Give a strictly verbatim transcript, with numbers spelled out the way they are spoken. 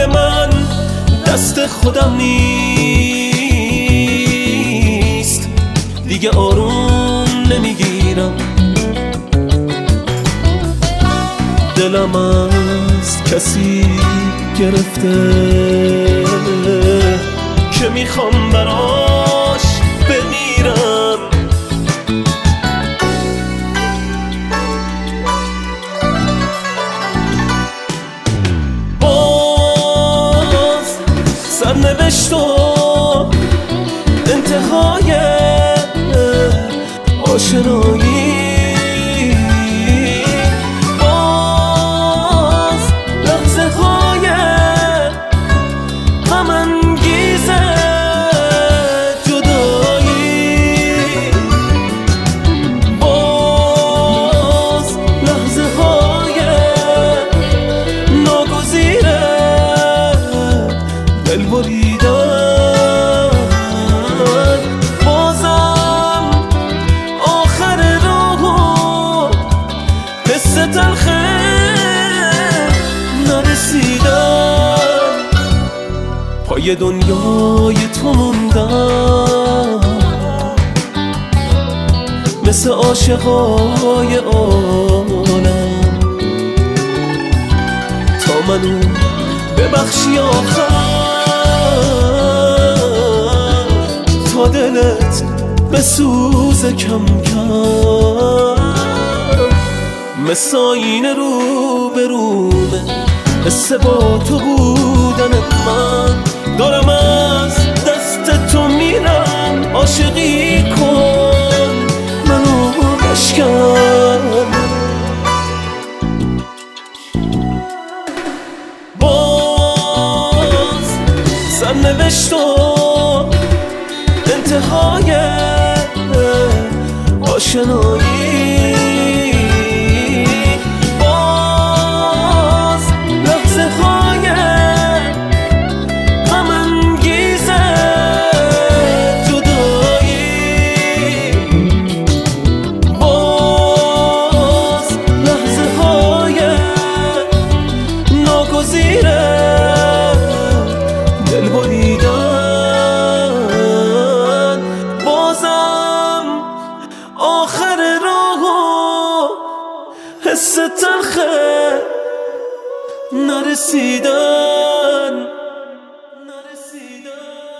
مال من دست خودم نیست، دیگه آروم نمیگیرم. دلم از کسی گرفته که میخوام براش بمیرم. باز سرنوشت و انتهای آشنایی، بازم آخر راه حس تلخه نرسیدن، پای دنیای تو موندم مثل عاشقای عالم. تا منو ببخشی آخر، تا دلت بسوزه کم کم، مثل آینه رو به رومه حس با تو بودن من. دارم از دست تو میرم، عاشقی کن منو بشکن. باز سرنوشت و انتهای آشنایی، باز لحظه های غم انگیز جدایی، باز لحظه های ناگزیر دل بریدن. بازم آخر راه حس تلخه نرسیدن.